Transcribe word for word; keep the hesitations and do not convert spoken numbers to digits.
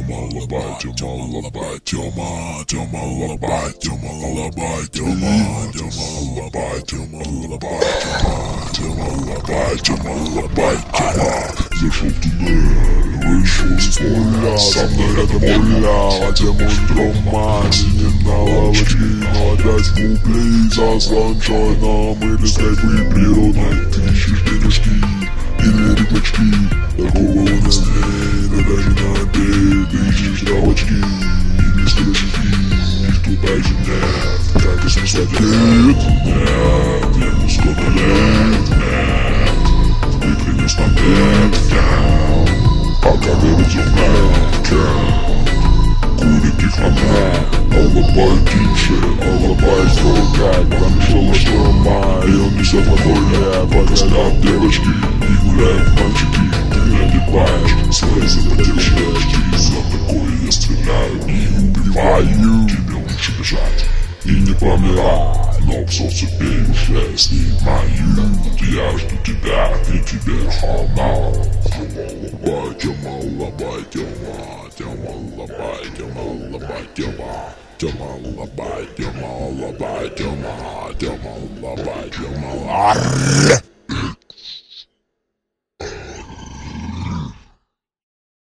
Тема лабай, тема лабай, тема, тема лабай, тема лабай, тема, тема лабай, тема лабай, тема, тема лабай, тема лабай, тема. Зашел в туннель, вышел с поля, со мной рядом поля, тему дрома, сидим на лавочке, но опять куплей за саншайном или скайпы природной. Ты ищешь денежки или рюкзачки, такого у нас нет, да даже на обед. Ты ищешь травочки или стрелочки, никто также нет, как и смысла нет, нет, ему сколько лет, нет, ты принес нам нет, нет, пока город зумет, курит их на мне, алабай тише, алабай строгай, промешала шторма, и он несет на поле, подгорят девочки и гуляют мальчики. Ты надеваешь свои запотевшие очки, за такое я стреляю и убиваю. Тебе лучше бежать и не помирать, но в соцсетей уже снимаю. Я жду тебя, и тебе хана. Тема лабай, тема, тема лабай, тема лабай, тема, тема лабай, тема лабай, тема, тема лабай, тема лабай, тема.